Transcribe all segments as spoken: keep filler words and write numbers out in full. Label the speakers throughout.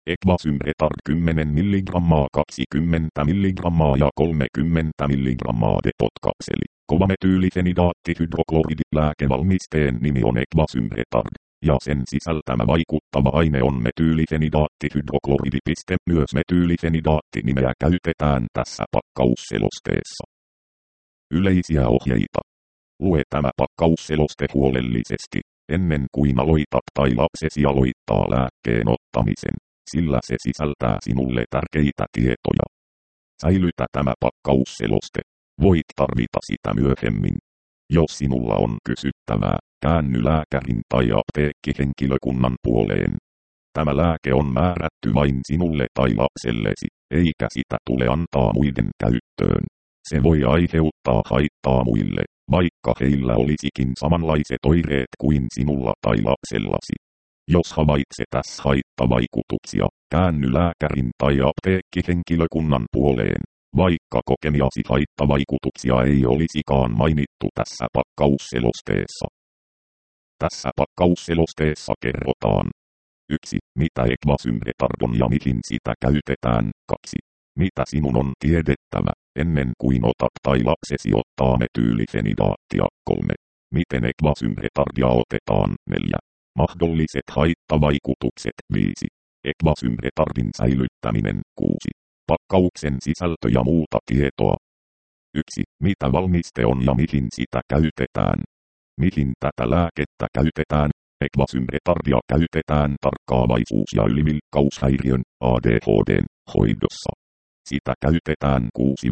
Speaker 1: Equasymretard kymmenen milligrammaa, kaksikymmentä milligrammaa ja kolmekymmentä milligrammaa depotkakseli. Kovametyylisenidaatti-hydrokloridi. Lääkevalmisteen nimi on Equasymretard, ja sen sisältämä vaikuttava aine on metyylisenidaatti-hydrokloridi. Myös metyylisenidaatti-nimeä käytetään tässä pakkausselosteessa. Yleisiä ohjeita. Lue tämä pakkausseloste huolellisesti, ennen kuin aloitat tai lapsesi aloittaa lääkkeen ottamisen, sillä se sisältää sinulle tärkeitä tietoja. Säilytä tämä pakkausseloste. Voit tarvita sitä myöhemmin. Jos sinulla on kysyttävää, käänny lääkärin tai apteekkihenkilökunnan puoleen. Tämä lääke on määrätty vain sinulle tai lapsellesi, eikä sitä tule antaa muiden käyttöön. Se voi aiheuttaa haittaa muille, vaikka heillä olisikin samanlaiset oireet kuin sinulla tai lapsellasi. Jos havaitset tässä haittavaikutuksia, käänny lääkärin tai apteekkihenkilökunnan puoleen, vaikka kokemiasi haittavaikutuksia ei olisikaan mainittu tässä pakkausselosteessa. Tässä pakkausselosteessa kerrotaan: yksi. Mitä Equasymretard on ja mihin sitä käytetään. kaksi. Mitä sinun on tiedettävä, ennen kuin otat tai lapsesi ottaa metyylisenidaattia. kolme. Miten Equasymretardia otetaan. neljä. Mahdolliset haittavaikutukset. viisi. Equasymretardin säilyttäminen. kuusi. Pakkauksen sisältö ja muuta tietoa. yksi. Mitä valmiste on ja mihin sitä käytetään. Mihin tätä lääkettä käytetään? Equasymretardia käytetään tarkkaavaisuus- ja ylivilkkaushäiriön A D H D:n hoidossa. Sitä käytetään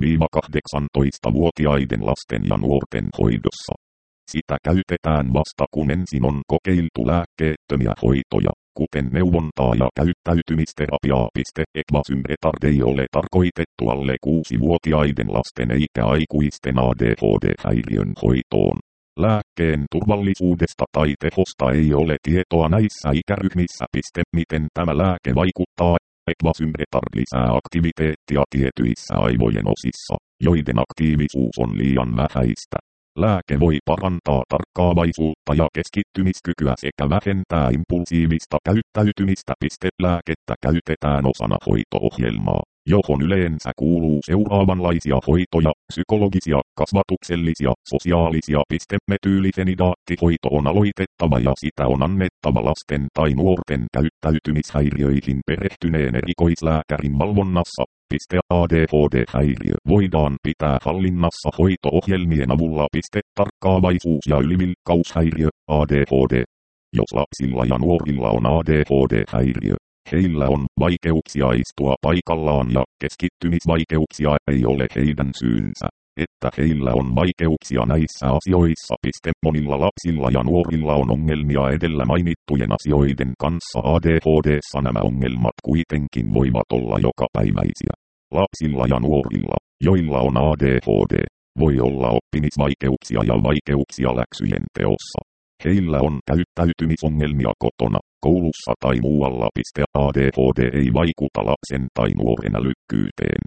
Speaker 1: kuusi–kahdeksantoista-vuotiaiden lasten ja nuorten hoidossa. Sitä käytetään vasta kun ensin on kokeiltu lääkkeettömiä hoitoja, kuten neuvontaa ja käyttäytymisterapiaa. Equasymretard ei ole tarkoitettu alle kuusi-vuotiaiden lasten eikä aikuisten A D H D-häiriön hoitoon. Lääkkeen turvallisuudesta tai tehosta ei ole tietoa näissä ikäryhmissä. Miten tämä lääke vaikuttaa? Equasymretard lisää aktiviteettia tietyissä aivojen osissa, joiden aktiivisuus on liian vähäistä. Lääke voi parantaa tarkkaavaisuutta ja keskittymiskykyä sekä vähentää impulsiivista käyttäytymistä. Lääkettä käytetään osana hoito-ohjelmaa, johon yleensä kuuluu seuraavanlaisia hoitoja: psykologisia, kasvatuksellisia, sosiaalisia. Metyylisenidaattihoito on aloitettava ja sitä on annettava lasten tai nuorten käyttäytymishäiriöihin perehtyneen erikoislääkärin valvonnassa. A D H D-häiriö voidaan pitää hallinnassa hoito-ohjelmien avulla. Tarkkaavaisuus- ja ylivilkkaushäiriö A D H D. Jos lapsilla ja nuorilla on A D H D-häiriö, heillä on vaikeuksia istua paikallaan ja keskittymisvaikeuksia. Ei ole heidän syynsä, että heillä on vaikeuksia näissä asioissa. Monilla lapsilla ja nuorilla on ongelmia edellä mainittujen asioiden kanssa. A D H D:ssa nämä ongelmat kuitenkin voivat olla jokapäiväisiä. Lapsilla ja nuorilla, joilla on A D H D, voi olla oppimisvaikeuksia ja vaikeuksia läksyjen teossa. Heillä on käyttäytymisongelmia kotona, koulussa tai muualla. A D H D ei vaikuta lapsen tai nuoren älykkyyteen.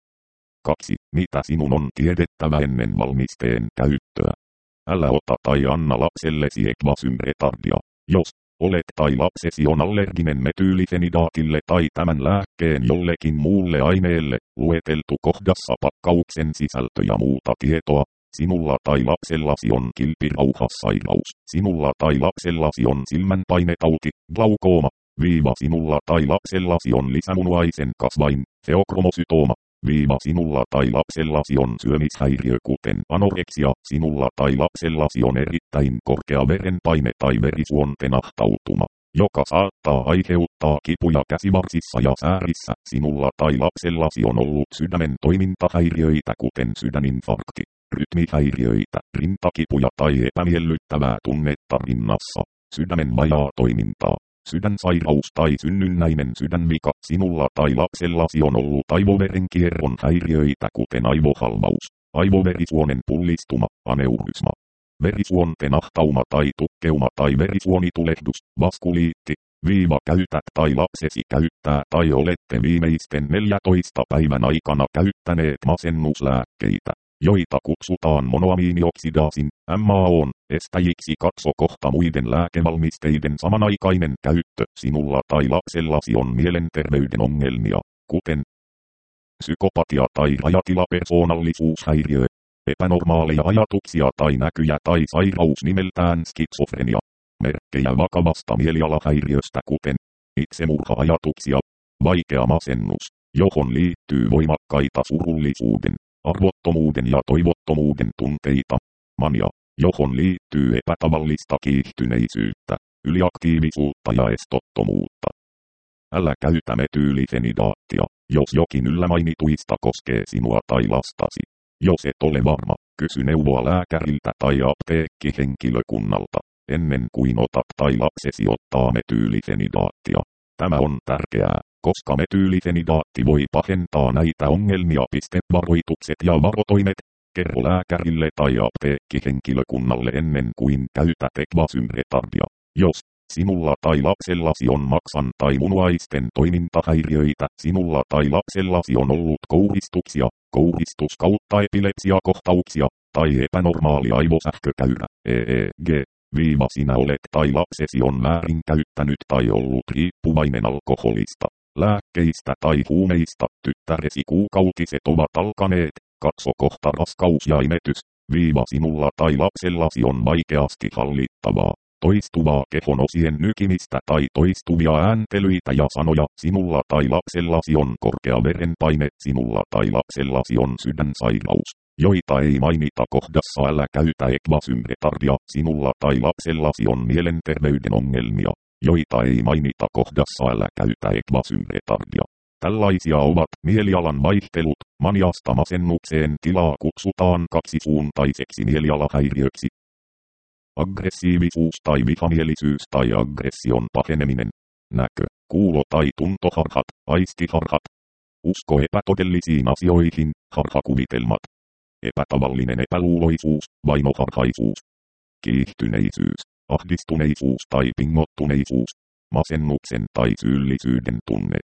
Speaker 1: kaksi. Mitä sinun on tiedettävä ennen valmisteen käyttöä? Älä ota tai anna lapsellesi Equasymretardia, jos olet tai lapsesi on allerginen metyylisenidaatille tai tämän lääkkeen jollekin muulle aineelle. Lueteltu kohdassa pakkauksen sisältö ja muuta tietoa. Sinulla tai lapsellasi on kilpirauhassairaus. Sinulla tai lapsellasi on silmänpainetauti, glaukooma. Viiva sinulla tai lapsellasi on lisämunuaisen kasvain, feokromosytooma. Viiva sinulla tai lapsellasi on syömishäiriö kuten anoreksia. Sinulla tai lapsellasi on erittäin korkea verenpaine tai verisuonten ahtautuma, joka saattaa aiheuttaa kipuja käsivarsissa ja säärissä. Sinulla tai lapsellasi on ollut sydämen toimintahäiriöitä kuten sydäninfarkti, rytmihäiriöitä, rintakipuja tai epämiellyttävää tunnetta rinnassa, sydämen vajaa toimintaa, sydänsairaus tai synnynnäinen sydänvika. Sinulla tai lapsellasi on ollut aivoverenkierron häiriöitä kuten aivohalvaus, aivoverisuonen pullistuma, aneurysma, verisuonten ahtauma tai tukkeuma tai verisuonitulehdus, vaskuliitti. Viiva käytät tai lapsesi käyttää tai olette viimeisten neljäntoista päivän aikana käyttäneet masennuslääkkeitä. joita kutsutaan monoamiinioksidaasin, M A O:n, estäjiksi. Katso kohta muiden lääkevalmisteiden samanaikainen käyttö. Sinulla tai lapsellasi on mielenterveyden ongelmia, kuten psykopatia tai rajatilapersoonallisuushäiriö, epänormaaleja ajatuksia tai näkyjä tai sairaus nimeltään skitsofrenia, merkkejä vakavasta mielialahäiriöstä kuten itsemurha-ajatuksia, vaikea masennus, johon liittyy voimakkaita surullisuuden, arvottomuuden ja toivottomuuden tunteita, mania, johon liittyy epätavallista kiihtyneisyyttä, yliaktiivisuutta ja estottomuutta. Älä käytä metyylifenidaattia, jos jokin yllämainituista koskee sinua tai lastasi. Jos et ole varma, kysy neuvoa lääkäriltä tai apteekkihenkilökunnalta, ennen kuin otat tai lapsesi ottaa metyylifenidaattia. Tämä on tärkeää, koska metyylifenidaatti voi pahentaa näitä ongelmia. Varoitukset ja varotoimet. Kerro lääkärille tai apteekkihenkilökunnalle ennen kuin käytät ekvasymretardia. Jos sinulla tai lapsellasi on maksan tai munuaisten toimintahäiriöitä, sinulla tai lapsellasi on ollut kouristuksia, kouristus kautta epilepsiakohtauksia, tai epänormaali aivosähkökäyrä, E E G, viiva sinä olet tai lapsesi on väärinkäyttänyt tai ollut riippuvainen alkoholista, lääkkeistä tai huumeista, tyttäresi kuukautiset ovat alkaneet, katso kohta raskaus ja imetys, viiva sinulla tai lapsellasi on vaikeasti hallittavaa, toistuvaa kehon osien nykimistä tai toistuvia ääntelyitä ja sanoja, sinulla tai lapsellasi on korkea verenpaine, sinulla tai lapsellasi on sydänsairaus, joita ei mainita kohdassa älä käytä ekvasymretardia, sinulla tai lapsellasi on mielenterveyden ongelmia, joita ei mainita kohdassa älä käytä ekvasymretardia. Tällaisia ovat mielialan vaihtelut, maniasta masennukseen tilaa kutsutaan kaksisuuntaiseksi mielialahäiriöksi. Aggressiivisuus tai vihamielisyys tai aggression paheneminen. Näkö, kuulo tai tuntoharhat, aistiharhat. Usko epätodellisiin asioihin, harhakuvitelmat. Epätavallinen epäluuloisuus, vainoharhaisuus. Kiihtyneisyys, ahdistuneisuus tai pingottuneisuus. Masennuksen tai syyllisyyden tunne.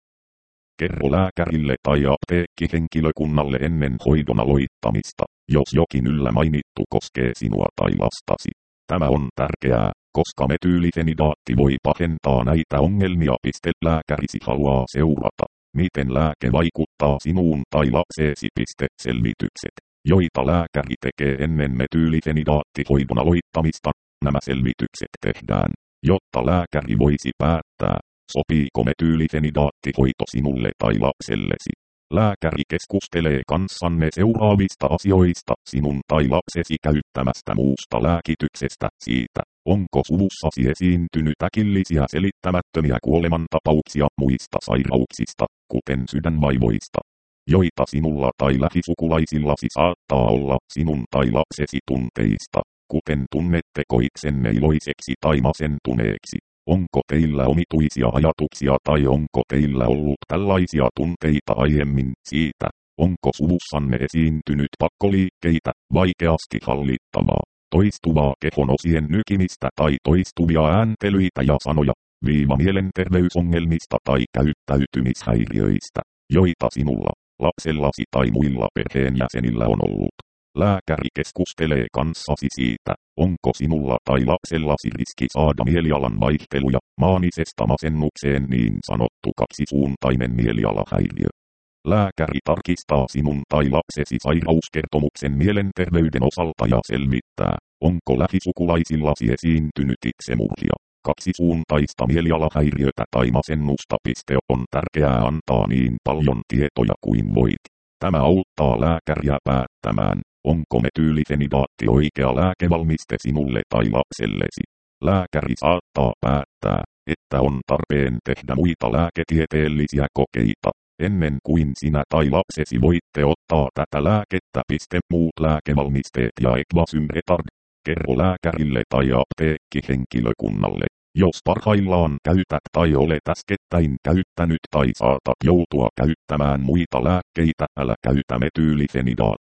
Speaker 1: Kerro lääkärille tai apteekkihenkilökunnalle ennen hoidon aloittamista, jos jokin yllä mainittu koskee sinua tai lastasi. Tämä on tärkeää, koska metyylifenidaatti voi pahentaa näitä ongelmia. Lääkärisi haluaa seurata, miten lääke vaikuttaa sinuun tai lapseesi. Selvitykset, joita lääkäri tekee ennen metyylifenidaattihoidon aloittamista. Nämä selvitykset tehdään, jotta lääkäri voisi päättää, sopiiko metyylifenidaattihoito sinulle tai lapsellesi. Lääkäri keskustelee kanssanne seuraavista asioista, sinun tai lapsesi käyttämästä muusta lääkityksestä, siitä, onko suvussasi esiintynyt äkillisiä selittämättömiä kuolemantapauksia muista sairauksista, kuten sydänvaivoista, joita sinulla tai lähisukulaisillasi saattaa olla, sinun tai lapsesi tunteista, kuten tunnetteko itsenne iloiseksi tai masentuneeksi. Onko teillä omituisia ajatuksia tai onko teillä ollut tällaisia tunteita aiemmin, siitä, onko suvussanne esiintynyt pakkoliikkeitä, vaikeasti hallittavaa, toistuvaa kehon osien nykimistä tai toistuvia ääntelyitä ja sanoja, viiva mielenterveysongelmista tai käyttäytymishäiriöistä, joita sinulla, lapsellasi tai muilla perheenjäsenillä on ollut. Lääkäri keskustelee kanssasi siitä, onko sinulla tai lapsellasi riski saada mielialan vaihteluja, maanisesta masennukseen niin sanottu kaksisuuntainen mielialahäiriö. Lääkäri tarkistaa sinun tai lapsesi sairauskertomuksen mielenterveyden osalta ja selvittää, onko lähisukulaisillasi esiintynyt itsemurhia, kaksisuuntaista mielialahäiriötä tai masennusta. On tärkeää antaa niin paljon tietoja kuin voit. Tämä auttaa lääkäriä päättämään, onko metyylifenidaatti oikea lääkevalmiste sinulle tai lapsellesi. Lääkäri saattaa päättää, että on tarpeen tehdä muita lääketieteellisiä kokeita, ennen kuin sinä tai lapsesi voitte ottaa tätä lääkettä. Muut lääkevalmisteet ja ekvasymretard. Kerro lääkärille tai apteekkihenkilökunnalle, jos parhaillaan käytät tai olet äskettäin käyttänyt tai saatat joutua käyttämään muita lääkkeitä, älä käytä metyylifenidaattia.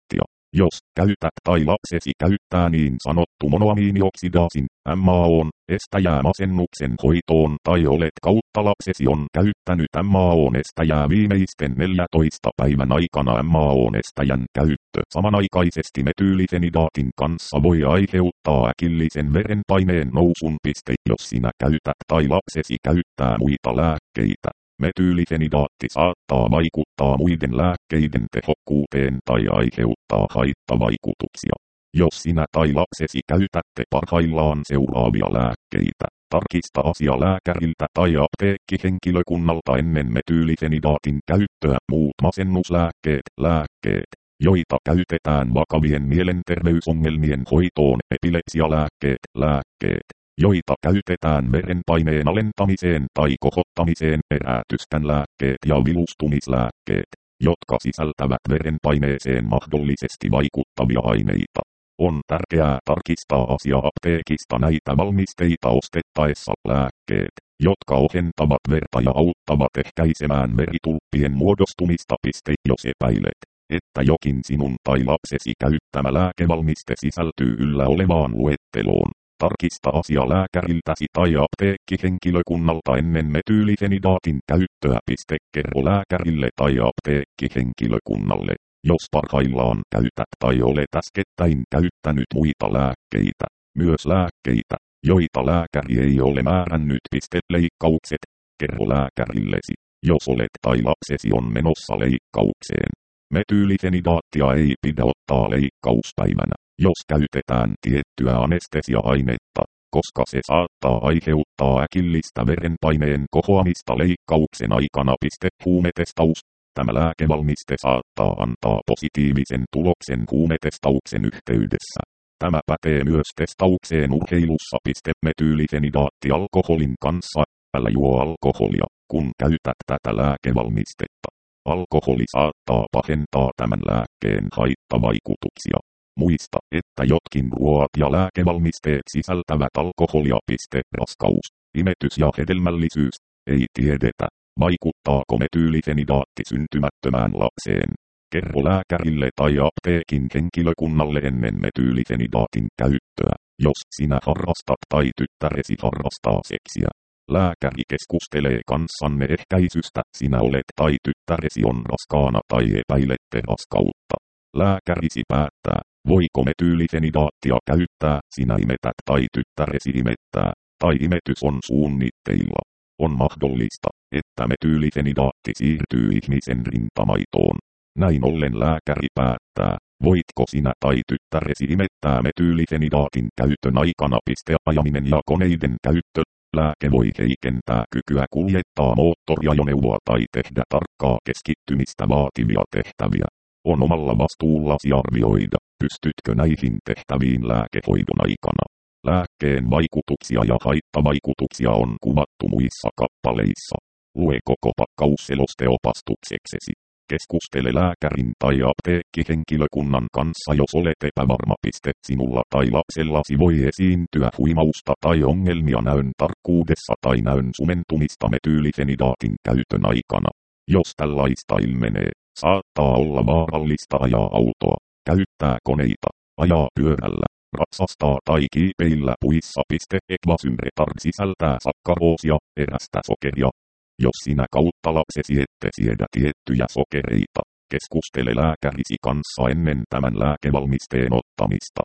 Speaker 1: Jos käytät tai lapsesi käyttää niin sanottu monoamiinioksidaasin, M A O:n, estäjää masennuksen hoitoon tai olet kautta lapsesi on käyttänyt M A O:n estäjää viimeisten neljäntoista päivän aikana M A O:n estäjän käyttö samanaikaisesti metyylifenidaatin kanssa voi aiheuttaa äkillisen verenpaineen nousun. Piste, jos sinä käytät tai lapsesi käyttää muita lääkkeitä. Metyylifenidaatti saattaa vaikuttaa muiden lääkkeiden tehokkuuteen tai aiheuttaa haittavaikutuksia. Jos sinä tai lapsesi käytätte parhaillaan seuraavia lääkkeitä, tarkista asia lääkäriltä tai apteekkihenkilökunnalta ennen metyylifenidaatin käyttöä. Muut masennuslääkkeet, lääkkeet, joita käytetään vakavien mielenterveysongelmien hoitoon, epilepsialääkkeet, lääkkeet, joita käytetään verenpaineen alentamiseen tai kohottamiseen, herätystän lääkkeet ja vilustumislääkkeet, jotka sisältävät verenpaineeseen mahdollisesti vaikuttavia aineita. On tärkeää tarkistaa asia apteekista näitä valmisteita ostettaessa. Lääkkeet, jotka ohentavat verta ja auttavat ehkäisemään veritulppien muodostumista. Piste, jos epäilet, että jokin sinun tai lapsesi käyttämä lääkevalmiste sisältyy yllä olevaan luetteloon. Tarkista asia lääkäriltäsi tai apteekkihenkilökunnalta ennen metyylifenidaatin käyttöä. Kerro lääkärille tai apteekkihenkilökunnalle, jos parhaillaan käytät tai olet äskettäin käyttänyt muita lääkkeitä, myös lääkkeitä, joita lääkäri ei ole määrännyt. Leikkaukset. Kerro lääkärillesi, jos olet tai lapsesi on menossa leikkaukseen. Metyylifenidaattia ei pidä ottaa leikkauspäivänä, jos käytetään tiettyä anestesia-ainetta, koska se saattaa aiheuttaa äkillistä verenpaineen kohoamista leikkauksen aikana. Huumetestaus. Tämä lääkevalmiste saattaa antaa positiivisen tuloksen huumetestauksen yhteydessä. Tämä pätee myös testaukseen urheilussa. Metyylifenidaatti alkoholin kanssa. Älä juo alkoholia, kun käytät tätä lääkevalmistetta. Alkoholi saattaa pahentaa tämän lääkkeen haittavaikutuksia. Muista, että jotkin ruoat ja lääkevalmisteet sisältävät alkoholia. Raskaus, imetys ja hedelmällisyys. Ei tiedetä, vaikuttaako metyylifenidaatti syntymättömään lapseen. Kerro lääkärille tai apteekin henkilökunnalle ennen metyylifenidaatin käyttöä, jos sinä harrastat tai tyttäresi harrastaa seksiä. Lääkäri keskustelee kanssanne ehkäisystä, sinä olet tai tyttäresi on raskaana tai epäilette raskautta. Lääkärisi päättää, voiko metyylifenidaattia käyttää, sinä imetät tai tyttäresi imettää, tai imetys on suunnitteilla. On mahdollista, että metyylifenidaatti siirtyy ihmisen rintamaitoon. Näin ollen lääkäri päättää, voitko sinä tai tyttäresi imettää metyylifenidaatin käytön aikana. Ajaminen ja koneiden käyttö. Lääke voi heikentää kykyä kuljettaa moottoriajoneuvoa tai tehdä tarkkaa keskittymistä vaativia tehtäviä. On omalla vastuullasi arvioida, pystytkö näihin tehtäviin lääkehoidon aikana. Lääkkeen vaikutuksia ja haittavaikutuksia on kuvattu muissa kappaleissa. Lue koko pakkausseloste opastukseksesi. Keskustele lääkärin tai apteekkihenkilökunnan kanssa, jos olet epävarma. Sinulla tai lapsellasi voi esiintyä huimausta tai ongelmia näön tarkkuudessa tai näön sumentumista metyylifenidaatin käytön aikana. Jos tällaista ilmenee, saattaa olla vaarallista ajaa autoa, käyttää koneita, ajaa pyörällä, ratsastaa tai kiipeillä puissa. Equasym retard sisältää sakkaroosia, erästä sokeria. Jos sinä kautta lapsesi ette siedä tiettyjä sokereita, keskustele lääkärisi kanssa ennen tämän lääkevalmisteen ottamista.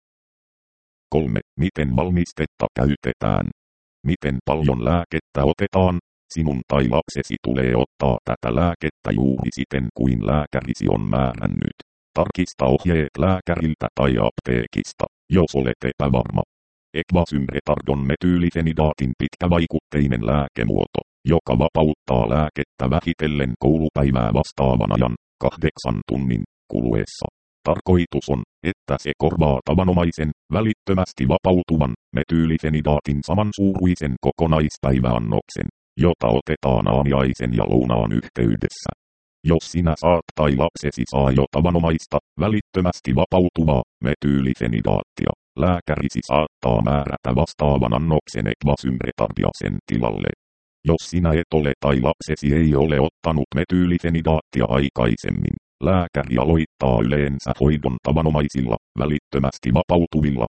Speaker 1: kolme. Miten valmistetta käytetään? Miten paljon lääkettä otetaan? Sinun tai lapsesi tulee ottaa tätä lääkettä juuri siten kuin lääkärisi on määrännyt. Tarkista ohjeet lääkäriltä tai apteekista, jos olet epävarma. Equasym retard on metyylifenidaatin pitkävaikutteinen lääkemuoto, joka vapauttaa lääkettä vähitellen koulupäivää vastaavan ajan, kahdeksan tunnin, kuluessa. Tarkoitus on, että se korvaa tavanomaisen, välittömästi vapautuvan, metyylifenidaatin samansuuruisen kokonaispäiväannoksen, jota otetaan aamiaisen ja lounaan yhteydessä. Jos sinä saat tai lapsesi saa jo tavanomaista, välittömästi vapautuvaa, metyylifenidaattia, lääkärisi saattaa määrätä vastaavan annoksen Equasym retardia sen tilalle. Jos sinä et ole tai lapsesi ei ole ottanut metyylifenidaattia aikaisemmin, Lääkäri aloittaa yleensä hoidon tavanomaisilla, välittömästi vapautuvilla,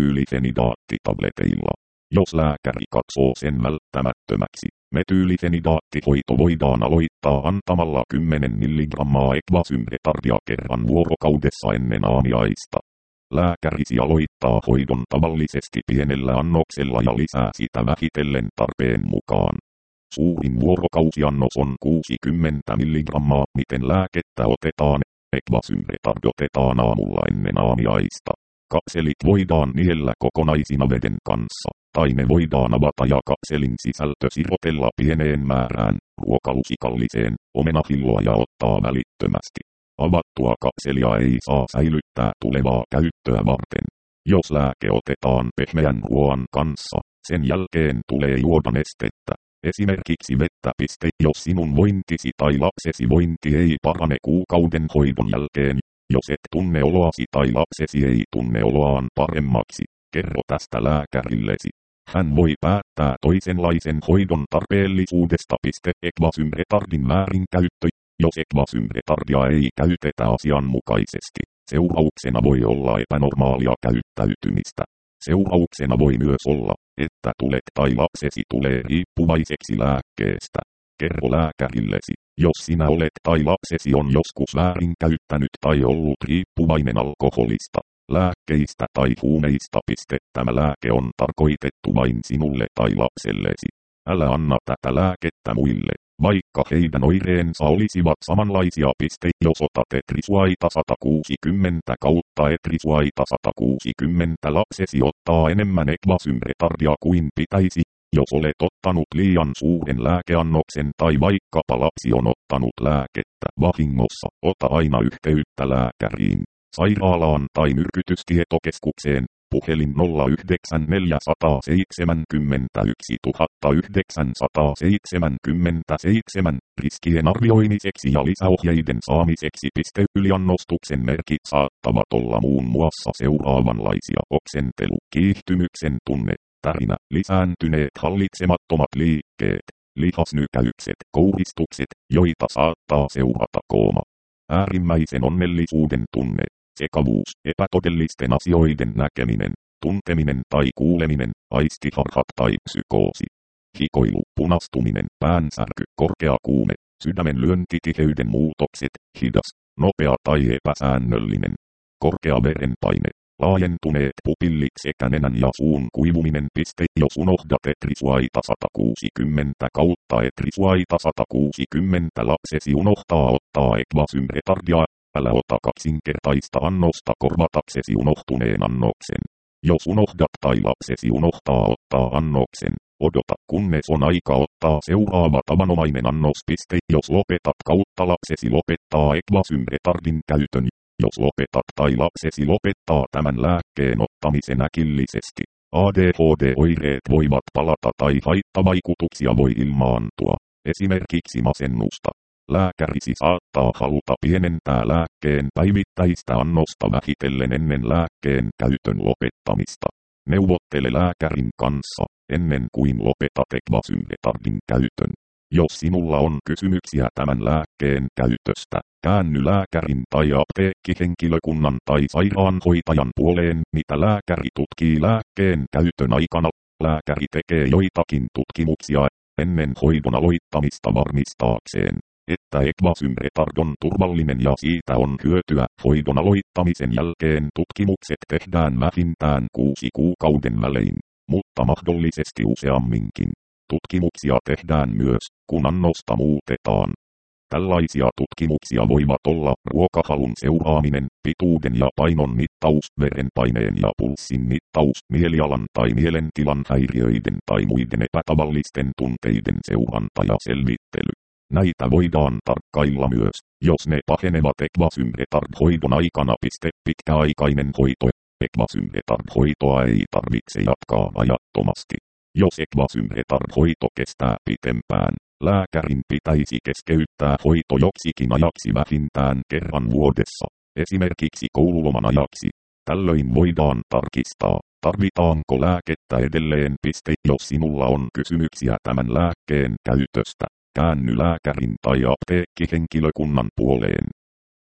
Speaker 1: metyylifenidaattitableteilla. Jos lääkäri katsoo sen välttämättömäksi, metyylifenidaattihoito voidaan aloittaa antamalla kymmenen milligrammaa ekvasymretardia kerran vuorokaudessa ennen aamiaista. Lääkärisi aloittaa hoidon tavallisesti pienellä annoksella ja lisää sitä vähitellen tarpeen mukaan. Suurin vuorokausiannos on kuusikymmentä milligrammaa, miten lääkettä otetaan. Ekvasymretard otetaan aamulla ennen aamiaista. Kapselit voidaan niellä kokonaisina veden kanssa, tai ne voidaan avata ja kapselin sisältö sirotella pieneen määrään, ruokalusikalliseen, omenahilloa ja ottaa välittömästi. Avattua kapselia ei saa säilyttää tulevaa käyttöä varten. Jos lääke otetaan pehmeän ruoan kanssa, sen jälkeen tulee juoda nestettä. Esimerkiksi vettä. Jos sinun vointisi tai lapsesi vointi ei parane kuukauden hoidon jälkeen, jos et tunne oloasi tai lapsesi ei tunne oloaan paremmaksi, kerro tästä lääkärillesi. Hän voi päättää toisenlaisen hoidon tarpeellisuudesta. Ekvasymretardin väärinkäyttö. Jos ekvasymretardia ei käytetä asianmukaisesti, seurauksena voi olla epänormaalia käyttäytymistä. Seurauksena voi myös olla, että tulet tai lapsesi tulee riippuvaiseksi lääkkeestä. Kerro lääkärillesi, jos sinä olet tai lapsesi on joskus väärinkäyttänyt tai ollut riippuvainen alkoholista, lääkkeistä tai huumeista. Tämä lääke on tarkoitettu vain sinulle tai lapsellesi. Älä anna tätä lääkettä muille, vaikka heidän oireensa olisivat samanlaisia. Jos otat etrisuaita sata kuusikymmentä kautta etrisuaita sata kuusikymmentä, lapsesi ottaa enemmän ekvasymretardia kuin pitäisi. Jos olet ottanut liian suuren lääkeannoksen tai vaikkapa lapsi on ottanut lääkettä vahingossa, ota aina yhteyttä lääkäriin, sairaalaan tai myrkytystietokeskukseen. Puhelin nolla yhdeksän neljä seitsemän yksi yhdeksän seitsemän seitsemän, riskien arvioimiseksi ja lisäohjeiden saamiseksi. Yliannostuksen merkit saattavat olla muun muassa seuraavanlaisia: oksentelu, kiihtymyksen tunne, tärinä, lisääntyneet hallitsemattomat liikkeet, lihasnykäykset, kouristukset, joita saattaa seurata kooma, äärimmäisen onnellisuuden tunne, sekavuus, epätodellisten asioiden näkeminen, tunteminen tai kuuleminen, aistiharhat tai psykoosi, hikoilu, punastuminen, päänsärky, korkea kuume, sydämen lyöntitiheyden muutokset, hidas, nopea tai epäsäännöllinen, korkea verenpaine, laajentuneet pupillit sekä nenän ja suun kuivuminen. Jos unohdat etrisuaita sata kuusikymmentä kautta etrisuaita sata kuusikymmentä, lapsesi unohtaa ottaa ekvasymretardia. Älä ota kaksinkertaista annosta korvataksesi unohtuneen annoksen. Jos unohdat tai lapsesi unohtaa ottaa annoksen, odota kunnes on aika ottaa seuraava tavanomainen annos. Jos lopetat kautta lapsesi lopettaa ekvasymretardin käytön. Jos lopetat tai lapsesi lopettaa tämän lääkkeen ottamisen äkillisesti, A D H D-oireet voivat palata tai haittavaikutuksia voi ilmaantua, esimerkiksi masennusta. Lääkärisi saattaa haluta pienentää lääkkeen päivittäistä annosta vähitellen ennen lääkkeen käytön lopettamista. Neuvottele lääkärin kanssa, ennen kuin lopetat ekvasymretardin käytön. Jos sinulla on kysymyksiä tämän lääkkeen käytöstä, käänny lääkärin tai apteekkihenkilökunnan tai sairaanhoitajan puoleen, mitä lääkäri tutkii lääkkeen käytön aikana. Lääkäri tekee joitakin tutkimuksia ennen hoidon aloittamista varmistaakseen, että ekvasymretard on turvallinen ja siitä on hyötyä. Hoidon aloittamisen jälkeen tutkimukset tehdään vähintään kuusi kuukauden välein, mutta mahdollisesti useamminkin. Tutkimuksia tehdään myös, kun annosta muutetaan. Tällaisia tutkimuksia voivat olla ruokahalun seuraaminen, pituuden ja painon mittaus, verenpaineen ja pulssin mittaus, mielialan tai mielentilan häiriöiden tai muiden epätavallisten tunteiden seuranta ja selvittely. Näitä voidaan tarkkailla myös, jos ne pahenevat ekvasymretard-hoidon aikana. Pitkäaikainen hoito. Ekvasymretard-hoitoa ei tarvitse jatkaa ajattomasti. Jos ekvasymretard-hoito kestää pitempään, lääkärin pitäisi keskeyttää hoito joksikin ajaksi vähintään kerran vuodessa, esimerkiksi koululoman ajaksi. Tällöin voidaan tarkistaa, tarvitaanko lääkettä edelleen. Jos sinulla on kysymyksiä tämän lääkkeen käytöstä, käänny lääkärin tai apteekkihenkilökunnan puoleen.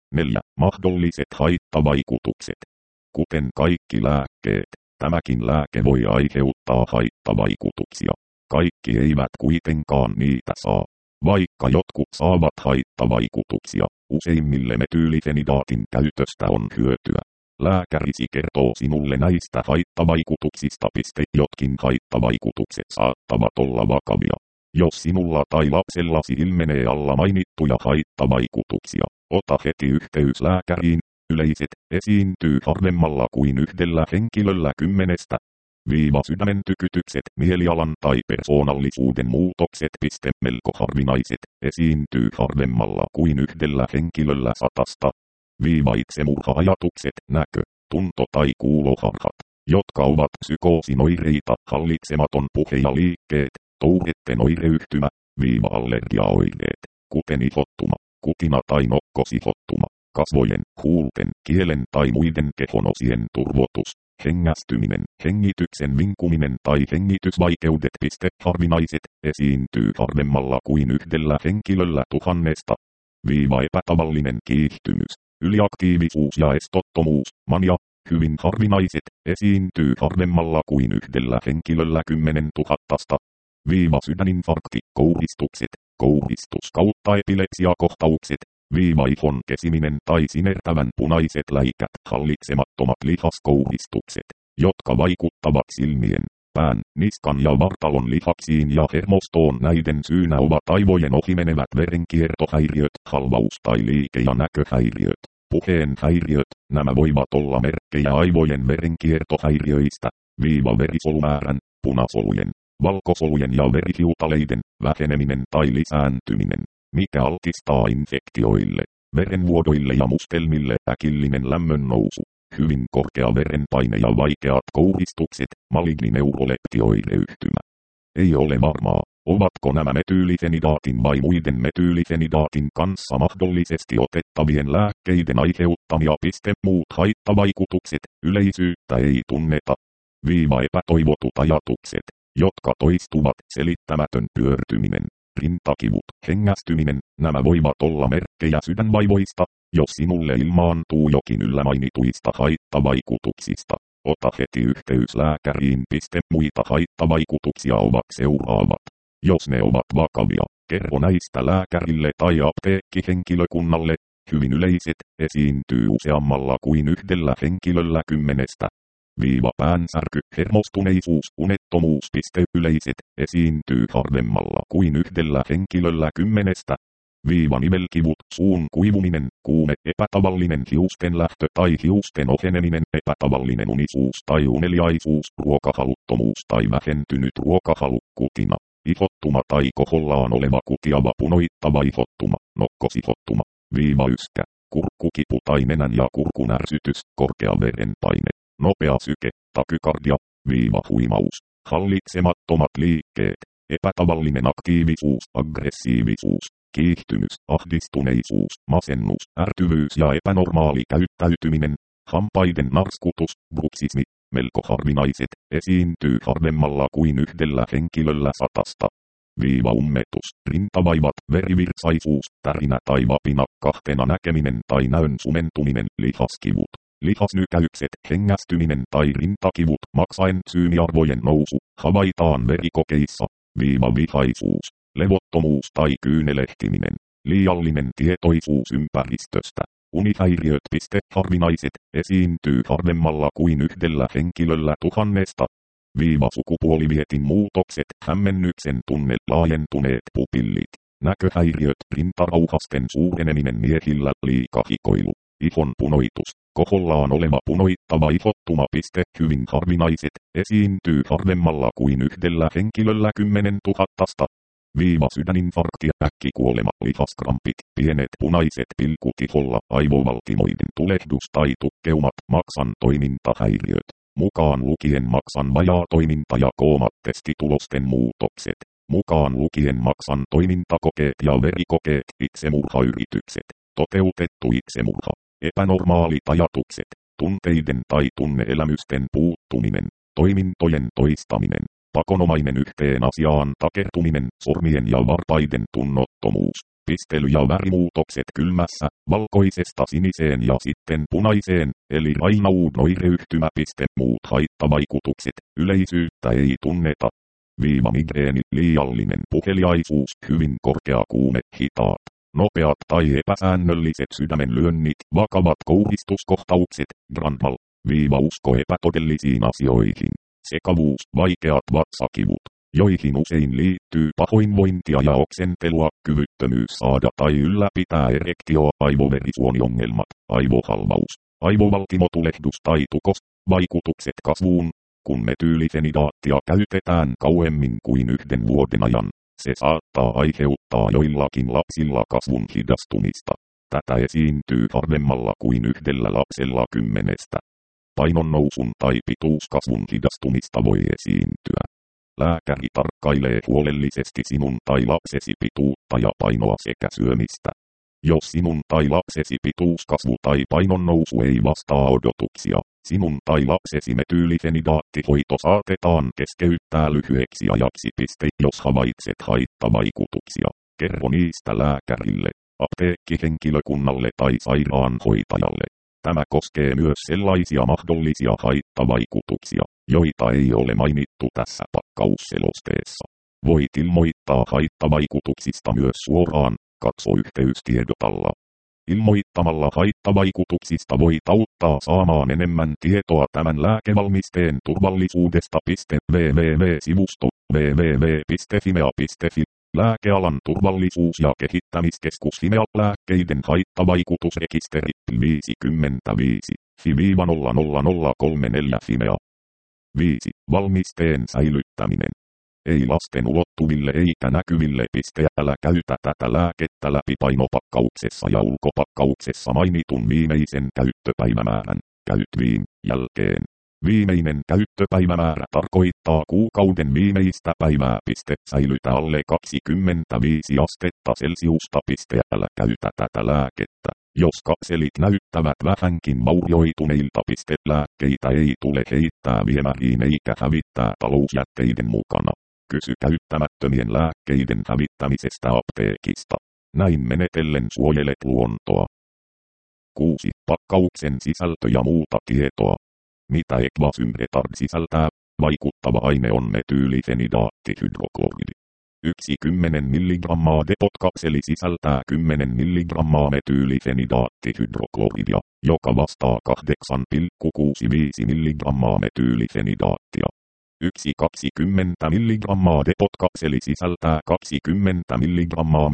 Speaker 1: neljä. Mahdolliset haittavaikutukset. Kuten kaikki lääkkeet, tämäkin lääke voi aiheuttaa haittavaikutuksia. Kaikki eivät kuitenkaan niitä saa. Vaikka jotkut saavat haittavaikutuksia, useimmille metyylifenidaatin käytöstä on hyötyä. Lääkärisi kertoo sinulle näistä haittavaikutuksista. Jotkin haittavaikutukset saattavat olla vakavia. Jos sinulla tai lapsellasi ilmenee alla mainittuja haittavaikutuksia, ota heti yhteys lääkäriin. Yleiset esiintyy harvemmalla kuin yhdellä henkilöllä kymmenestä. Viiva sydämen tykytykset, mielialan tai persoonallisuuden muutokset. Piste melko harvinaiset, esiintyy harvemmalla kuin yhdellä henkilöllä satasta. Viiva itsemurha-ajatukset, näkö, tunto tai kuuloharhat, jotka ovat psykoosinoireita, hallitsematon puhe ja liikkeet, Touretten oireyhtymä, viiva allergiaoireet, kuten ihottuma, kutina tai nokkosihottuma, kasvojen, huulten, kielen tai muiden kehonosien turvotus, hengästyminen, hengityksen vinkuminen tai hengitysvaikeudet. Piste harvinaiset, esiintyy harvemmalla kuin yhdellä henkilöllä tuhannesta. Viiva epätavallinen kiihtymys, yliaktiivisuus ja estottomuus, mania, hyvin harvinaiset, esiintyy harvemmalla kuin yhdellä henkilöllä kymmenen tuhattasta. Viiva sydäninfarkti, kouristukset, kouristus kautta epilepsiakohtaukset, viiva ihon kesiminen tai sinertävän punaiset läikät, hallitsemattomat lihaskouristukset, jotka vaikuttavat silmien, pään, niskan ja vartalon lihaksiin ja hermostoon. Näiden syynä ovat aivojen ohimenevät verenkiertohäiriöt, halvaus tai liike- ja näköhäiriöt, puheen häiriöt. Nämä voivat olla merkkejä aivojen verenkiertohäiriöistä, viiva verisuolumäärän, punasolujen, valkosolujen ja verihiutaleiden väheneminen tai lisääntyminen, mikä altistaa infektioille, verenvuodoille ja mustelmille. Äkillinen lämmön nousu, hyvin korkea verenpaine ja vaikeat kouristukset, maligni neuroleptioireyhtymä. Ei ole varmaa, ovatko nämä metyylifenidaatin vai muiden metyylifenidaatin kanssa mahdollisesti otettavien lääkkeiden aiheuttamia. Piste muut haittavaikutukset, yleisyyttä ei tunneta. Viiva epätoivotut ajatukset, jotka toistuvat, selittämätön pyörtyminen, rintakivut, hengästyminen. Nämä voivat olla merkkejä sydänvaivoista. Jos sinulle ilmaantuu jokin yllämainituista haittavaikutuksista, ota heti yhteys lääkäriin. Piste muita haittavaikutuksia ovat seuraavat. Jos ne ovat vakavia, kerro näistä lääkärille tai apteekkihenkilökunnalle. Hyvin yleiset, esiintyy useammalla kuin yhdellä henkilöllä kymmenestä. Viiva päänsärky, hermostuneisuus, unettomuus. Piste yleiset, esiintyy harvemmalla kuin yhdellä henkilöllä kymmenestä. Viiva nivelkivut, suun kuivuminen, kuume, epätavallinen hiusten lähtö tai hiusten oheneminen, epätavallinen unisuus tai uneliaisuus, ruokahaluttomuus tai vähentynyt ruokahalu, kutina, ihottuma tai kohollaan oleva kutiava punoittava ihottuma, nokkosihottuma, viiva yskä, kurkkukipu tai nenän ja kurkun ärsytys, korkea verenpaine, nopea syke, takykardia, viiva huimaus, hallitsemattomat liikkeet, epätavallinen aktiivisuus, aggressiivisuus, kiihtymys, ahdistuneisuus, masennus, ärtyvyys ja epänormaali käyttäytyminen, hampaiden narskutus, bruksismi, melko harvinaiset, esiintyy harvemmalla kuin yhdellä henkilöllä satasta. Viiva ummetus, rintavaivat, verivirtsaisuus, tärinä tai vapina, kahtena näkeminen tai näön sumentuminen, lihaskivut, lihasnykäykset, hengästyminen tai rintakivut, maksaen syyniarvojen nousu, havaitaan verikokeissa, viiva vihaisuus, levottomuus tai kyynelehtiminen, liiallinen tietoisuus ympäristöstä, unihäiriöt. Piste harvinaiset, esiintyy harvemmalla kuin yhdellä henkilöllä tuhannesta. Viiva sukupuolivietin muutokset, hämmennyksen tunne, laajentuneet pupillit, näköhäiriöt, rintarauhasten suureneminen miehillä, liikahikoilu, ihon punoitus, kohollaan oleva punoittava ihottuma. Piste hyvin harvinaiset, esiintyy harvemmalla kuin yhdellä henkilöllä kymmenen tuhattasta. Viiva sydäninfarkti, äkkikuolema, lihaskrampit, pienet punaiset pilkut iholla, aivovaltimoiden tulehdus tai tukkeumat, maksan toimintahäiriöt, mukaan lukien maksan vajaa toiminta ja koomat testitulosten muutokset, mukaan lukien maksan toimintakokeet ja verikokeet, itsemurhayritykset, toteutettu itsemurha, epänormaalit ajatukset, tunteiden tai tunneelämysten puuttuminen, toimintojen toistaminen, pakonomainen yhteen asiaan takertuminen, sormien ja varpaiden tunnottomuus, pistely ja värimuutokset kylmässä, valkoisesta siniseen ja sitten punaiseen, eli Raynaud-oireyhtymä. Muut haittavaikutukset, yleisyyttä ei tunneta. Viiva migreeni, liiallinen puheliaisuus, hyvin korkea kuume, hitaat, nopeat tai epäsäännölliset sydämenlyönnit, vakavat kouhistuskohtaukset, grand mal, viiva usko epätodellisiin asioihin, sekavuus, vaikeat vatsakivut, joihin usein liittyy pahoinvointia ja oksentelua, kyvyttömyys saada tai ylläpitää erektioa, aivoverisuoniongelmat, aivohalvaus, aivovaltimotulehdus tai tukos, vaikutukset kasvuun. Kun metyylifenidaattia käytetään kauemmin kuin yhden vuoden ajan, se saattaa aiheuttaa joillakin lapsilla kasvun hidastumista. Tätä esiintyy harvemmalla kuin yhdellä lapsella kymmenestä. Painonnousun tai pituuskasvun hidastumista voi esiintyä. Lääkäri tarkkailee huolellisesti sinun tai lapsesi pituutta ja painoa sekä syömistä. Jos sinun tai lapsesi pituuskasvu tai painonnousu ei vastaa odotuksia, sinun tai lapsesi metyylifenidaattihoito saatetaan keskeyttää lyhyeksi ajaksi. Jos havaitset haittavaikutuksia, kerro niistä lääkärille, apteekkihenkilökunnalle tai sairaanhoitajalle. Tämä koskee myös sellaisia mahdollisia haittavaikutuksia, joita ei ole mainittu tässä pakkausselosteessa. Voit ilmoittaa haittavaikutuksista myös suoraan, katso yhteystiedot alla. Ilmoittamalla haittavaikutuksista voit auttaa saamaan enemmän tietoa tämän lääkevalmisteen turvallisuudesta. www-sivusto www piste fimea piste fi Lääkealan turvallisuus- ja kehittämiskeskus Fimea lääkkeiden haittavaikutusrekisteri viisikymmentäviisi F I nolla nolla nolla kolme neljä Fimea. viisi Valmisteen säilyttäminen. Ei lasten ulottuville eikä näkyville. Älä käytä tätä lääkettä läpi painopakkauksessa ja ulkopakkauksessa mainitun viimeisen käyttöpäivämäärän, käytviin, jälkeen. Viimeinen käyttöpäivämäärä tarkoittaa kuukauden viimeistä päivää. Säilytä alle kaksikymmentäviisi astetta Celsiusta. Älä käytä tätä lääkettä, jos kapselit näyttävät vähänkin vaurioituneilta. Lääkkeitä ei tule heittää viemäriin eikä hävittää talousjätteiden mukana. Kysy käyttämättömien lääkkeiden hävittämisestä apteekista. Näin menetellen suojelet luontoa. kuusi Pakkauksen sisältö ja muuta tietoa. Mitä Equasym-retard sisältää? Vaikuttava aine on metyylifenidaattihydrokloridi. Yksi kymmenen milligrammaa depot-kapseli sisältää kymmenen milligrammaa metyylifenidaattihydrokloridia, joka vastaa kahdeksan pilkku kuusikymmentäviisi milligrammaa metyylifenidaattia. Yksi kaksikymmentä milligrammaa depot-kapseli sisältää kaksikymmentä milligrammaa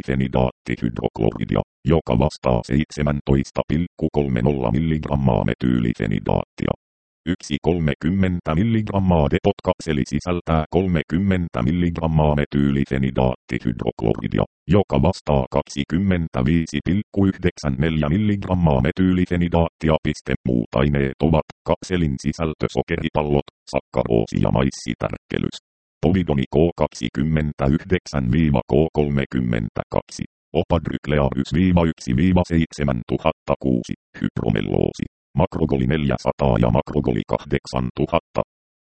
Speaker 1: metyylifenidaattihydrokloridia, joka vastaa seitsemäntoista pilkku kolmekymmentä milligrammaa metyylifenidaattia. Yksi kolmekymmentä milligrammaa depot-kapseli sisältää kolmekymmentä milligrammaa metyylifenidaattihydrokloridia, joka vastaa kaksikymmentäviisi pilkku yhdeksänkymmentäneljä milligrammaa metyylifenidaattia. Muut aineet ovat kapselin sisältö sokeripallot, sakkaroosi ja maissitärkkelys. Povidoni K kaksikymmentäyhdeksän K kolmekymmentäkaksi. Opadryklearys yksi seitsemäntuhatta kuusi. Hypromelloosi. Makrogoli neljäsataa ja makrogoli kahdeksantuhatta.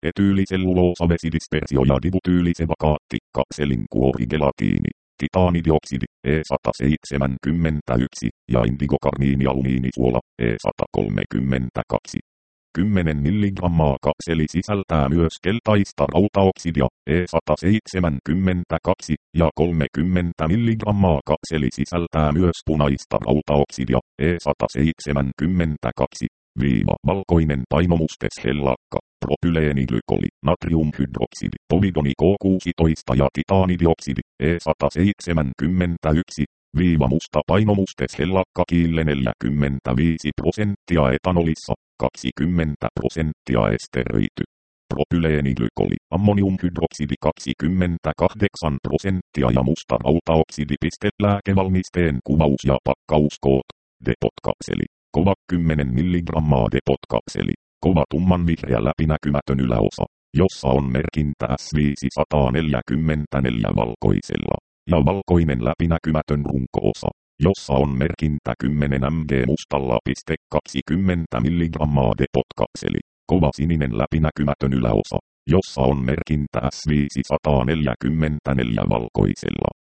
Speaker 1: Etyyliselluloosavesidispersio ja dibutyylisevakaatti, kapselin kuorigelatiini, titaanidioksidi, E sata seitsemänkymmentäyksi, ja indigokarmiinialumiinisuola, E sata kolmekymmentäkaksi. kymmenen milligrammaa kapseli sisältää myös keltaista rautaoksidia, E sata seitsemänkymmentäkaksi, ja kolmekymmentä milligrammaa kapseli sisältää myös punaista rautaoksidia, E sata seitsemänkymmentäkaksi. Viiva valkoinen painomusteshellakka, propyleeniglikoli, natriumhydroksidi, povidoni K kuusitoista ja titaanidioksidi, E sata seitsemänkymmentäyksi. Viiva musta painomusteshellakka kiille neljäkymmentäviisi prosenttia etanolissa, kaksikymmentä prosenttia esteroity. Propyleeniglikoli, ammoniumhydroksidi kaksikymmentäkahdeksan prosenttia ja musta rautaoksidi. Lääkevalmisteen kuvaus ja pakkauskoot. Depot-kapseli. Kova kymmenen milligrammaa depot-kapseli. Kova tummanvihreä läpinäkymätön yläosa, jossa on merkintä S viisisataaneljäkymmentäneljä valkoisella. Ja valkoinen läpinäkymätön runko-osa, jossa on merkintä kymmenen millimetriä mustalla. kaksikymmentä milligrammaa depot-kapseli. Kova sininen läpinäkymätön yläosa, jossa on merkintä S viisisataaneljäkymmentäneljä valkoisella.